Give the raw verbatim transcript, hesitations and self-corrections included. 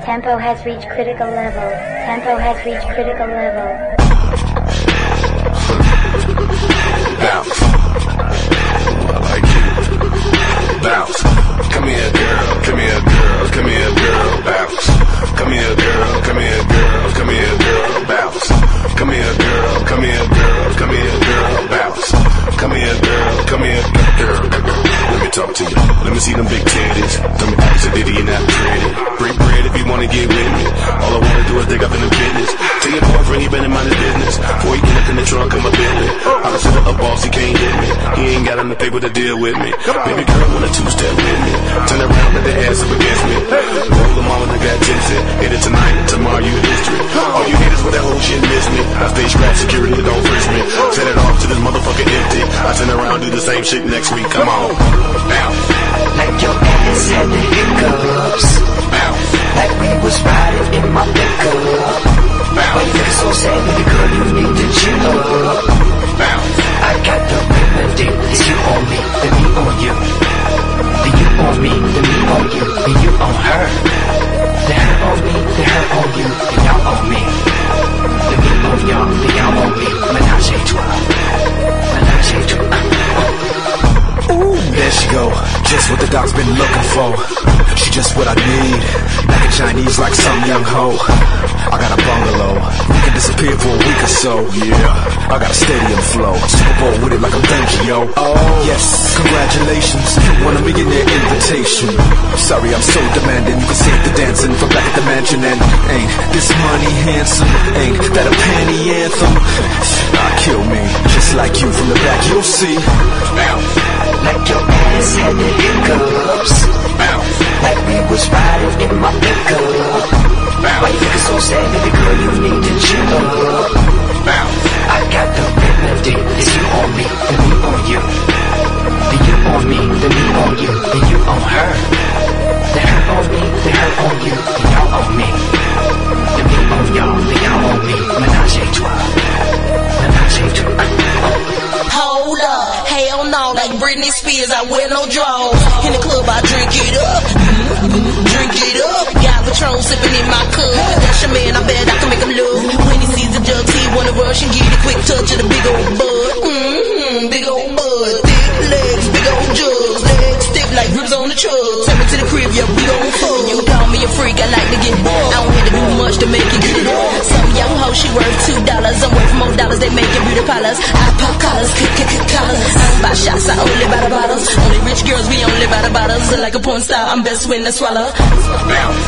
Tempo has reached critical level. Tempo has reached critical level. Bounce. I like you. Bounce. Come here, girl. Come here, girl. Come here, girl. Bounce. Come here, girl. Come here, girl. Come here, girl. Bounce. Come here, girl. Come here, girl. Come here, girl. Bounce. Come here, girl. Come here, girl. Let me talk to you. Let me see them big titties. Let me ask you, Diddy, and I'm pretty. Break bread if you wanna get with me. All I wanna do is dig up in the business. Tell your boyfriend he been in mind his business. Before he get up in the trunk of my Bentley. I consider a boss, he can't hit me. He ain't got enough paper to deal with me. Baby girl wanna two-step with me. Turn around, let the ass up against me. Roll the mama that got tipsy. Hit it tonight, tomorrow you history. All you haters with that whole shit miss me. I stay scratch security, don't frisk me. Set it off to this motherfucker empty. I turn around, do the same shit next week. Come on. Bounce. Like your ass had the hiccups. Bounce. Like we was riding in my pickup. Why you looking so sad, baby girl, you need to chill up. Bounce. I got the remedy. It's you on me, then me on you. Then you on me, then me on you. Then you on her. Then her on me, then her on you. Then y'all on me. Then me on y'all, then y'all on me. Menage a trois. Menage a trois. Ooh, there she go, just what the doc's been looking for. She just what I need, like a Chinese, like some young hoe. I got a bungalow, we can disappear for a week or so. Yeah, I got a stadium flow, Super Bowl with it like I'm thank you, yo. Oh yes, congratulations, you won a millionaire invitation. Sorry I'm so demanding, you can save the dancing from back at the mansion. And ain't this money handsome, ain't that a panty anthem? I kill me, just like you from the back, you'll see. Like your ass had the hiccups. Bounce. Like we was riding in my pickup. Why you looking so sad, baby girl, you need to chill up. Bounce. I got the remedy. It's you on me, then me on you. Then you on me, then me on you. Then you on her. Then her on me, then her on you. Then y'all on me. Then me on y'all, then y'all on me. Menage a trois. Menage a trois. Hold up, hell no, like Britney Spears, I wear no drawers. In the club, I drink it up, drink it up. Got Patron sipping in my cup. That's your man, I bet I can make him look. When he sees the jug, he wanna rush and get a quick touch of the big old bud. Mm-hmm, big old bud, thick legs, big old jugs, legs stiff like ribs on the truck. Take me to the crib, yeah, we gon' fuck. You call me a freak, I like to get bored. I don't have to do much to make it get it up. Some young hoe, she worth two dollars. I'm worth more dollars, they making beauty parlors. I pop collars, kick, kick, kick collars. I don't buy shots, I only buy the bottles. Only rich girls, we only buy the bottles. Like a porn star, I'm best when I swallow. Bounce.